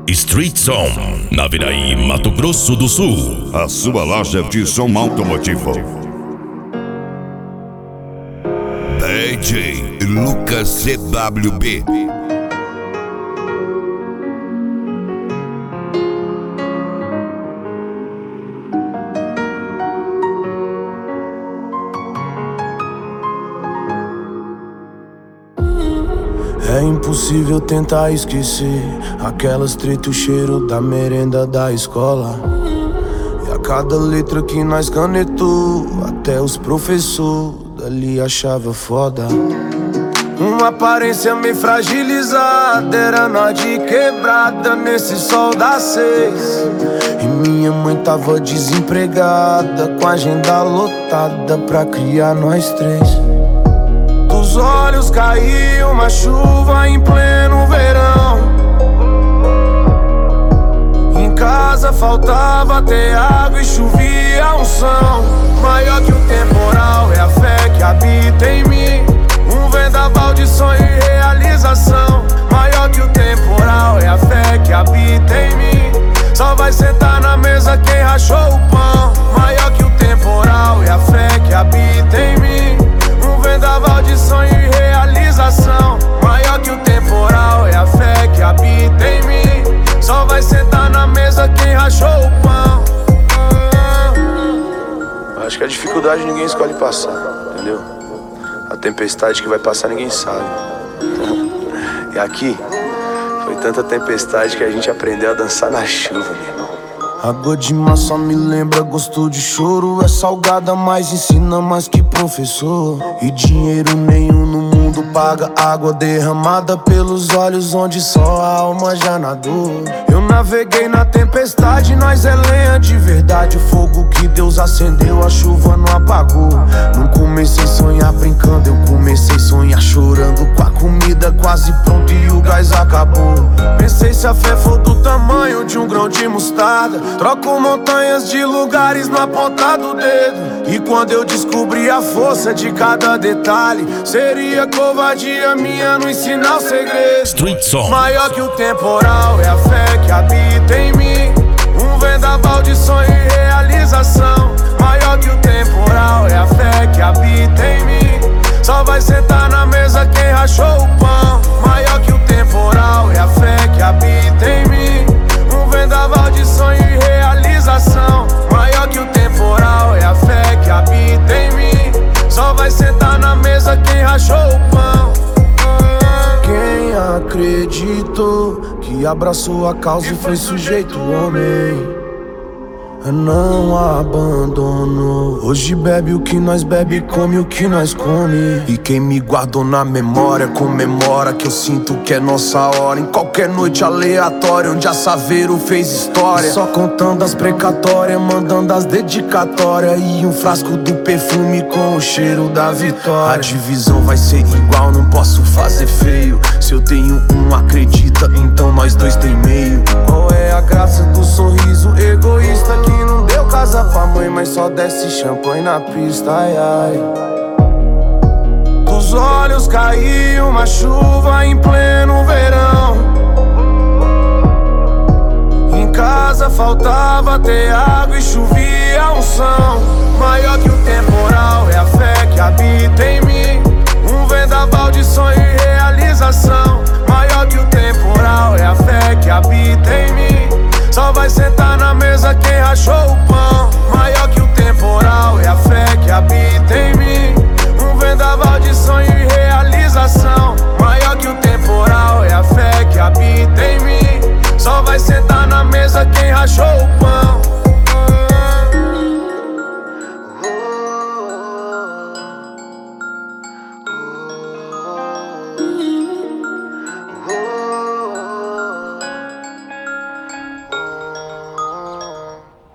Street Som, na Viraí, Mato Grosso do Sul. A sua loja de som automotivo. DJ Lucas CWB. É impossível tentar esquecer aquelas treta, o cheiro da merenda da escola. E a cada letra que nós canetou, até os professores dali achava foda. Uma aparência meio fragilizada, era nós de quebrada nesse sol das 6. E minha mãe tava desempregada, com a agenda lotada pra criar nós 3. Dos olhos caiu uma chuva em pleno verão. Em casa faltava ter água e chovia unção. Maior que o temporal é a fé que habita em mim. Um vendaval de sonho e realização. Maior que o temporal é a fé que habita em mim. Só vai sentar na mesa quem rachou o pão. Maior que o temporal é a fé que habita em mim. Um vendaval de sonho e realização. Maior que o temporal é a fé que habita em mim. Só vai sentar na mesa quem rachou o pão. Acho que a dificuldade ninguém escolhe passar, entendeu? A tempestade que vai passar ninguém sabe. E aqui foi tanta tempestade que a gente aprendeu a dançar na chuva, meu irmão. Água de mar só me lembra gosto de choro. É salgada, mas ensina mais que professor. E dinheiro nenhum no mundo paga água derramada pelos olhos onde só a alma já nadou. Eu naveguei na tempestade, nós é lenha de verdade. O fogo que Deus acendeu, a chuva não apagou. Não comecei a sonhar brincando, eu comecei a sonhar chorando. Com a comida quase pronta e o gás acabou. Pensei se a fé for do tamanho de um grão de mostarda, troco montanhas de lugares na ponta do dedo. E quando eu descobri a força de cada detalhe, seria covardia minha não ensinar o segredo. Street Som. Maior que o temporal é a fé que habita em mim. Um vendaval de sonho e realização. Maior que o temporal é a fé que habita em mim. Só vai sentar na mesa quem rachou o pão. Maior que o temporal é a fé que habita em mim. Um vendaval de sonho e realização. Maior que o temporal é a fé que habita em mim. Só vai sentar na mesa quem rachou o pão. Quem acreditou que abraçou a causa e foi sujeito homem, não abandonou. Hoje bebe o que nós bebe, come o que nós come. E quem me guardou na memória comemora que eu sinto que é nossa hora. Em qualquer noite aleatória onde a Saveiro fez história. Só contando as precatórias, mandando as dedicatórias. E um frasco do perfume com o cheiro da vitória. A divisão vai ser igual, não posso fazer feio. Se eu tenho um, acredita, então nós dois tem meio. Qual é a graça do sorriso egoísta que não deu casa pra mãe, mas só desce champanhe na pista, ai ai. Dos olhos caiu uma chuva em pleno verão. Em casa faltava ter água e chovia unção. Maior que o temporal é a fé que habita em mim. Um vendaval de sonho e realização. Maior que o temporal é a fé que habita em mim. Só vai sentar na mesa quem rachou o pão. Maior que o temporal é a fé que habita em mim. Um vendaval de sonho e realização. Maior que o temporal é a fé que habita em mim. Só vai sentar na mesa quem rachou o pão.